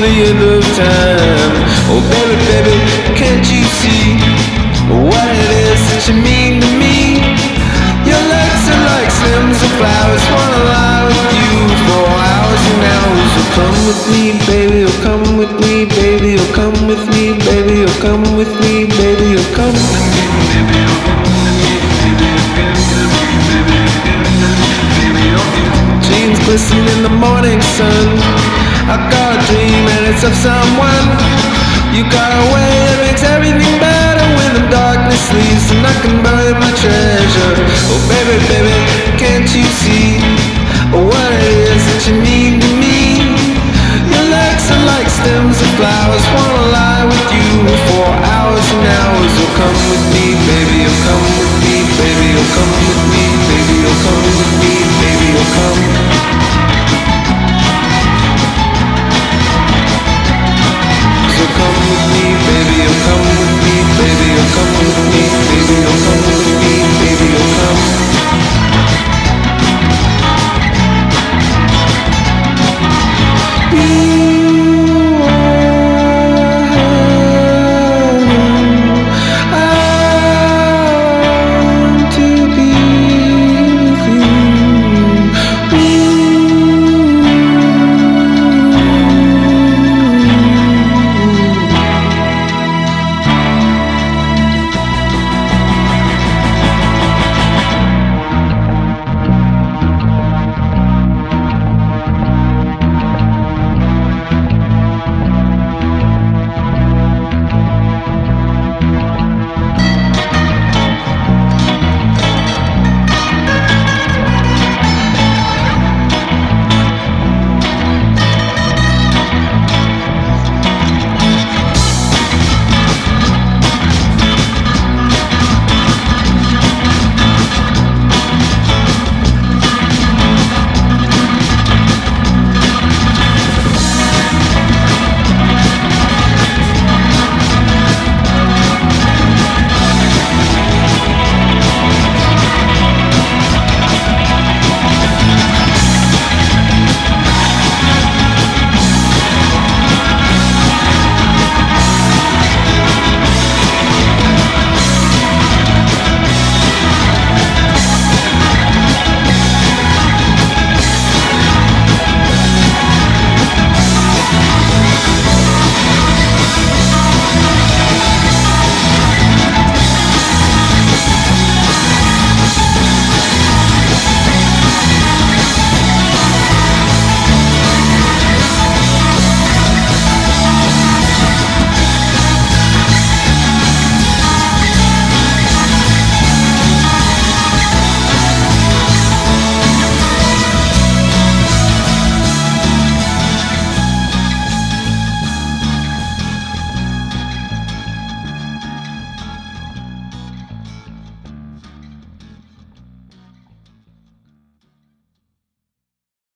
the end of time. Oh baby, baby, can't you see what it is that you mean to me? Your legs are like stems of flowers, wanna lie with you for hours and hours. Oh come with me, baby, oh come with me, baby, oh come with me, baby, oh come with me, baby, oh come with me, baby, oh come with me, baby, jeans glisten in the morning sun. I got a dream and it's of someone. You got a way that makes everything better when the darkness leaves and I can bury my treasure. Oh baby, baby, can't you see what it is that you mean to me? Your legs are like stems of flowers, wanna lie with you for hours and hours. Oh come with me, baby, oh come with me, baby, oh come with me.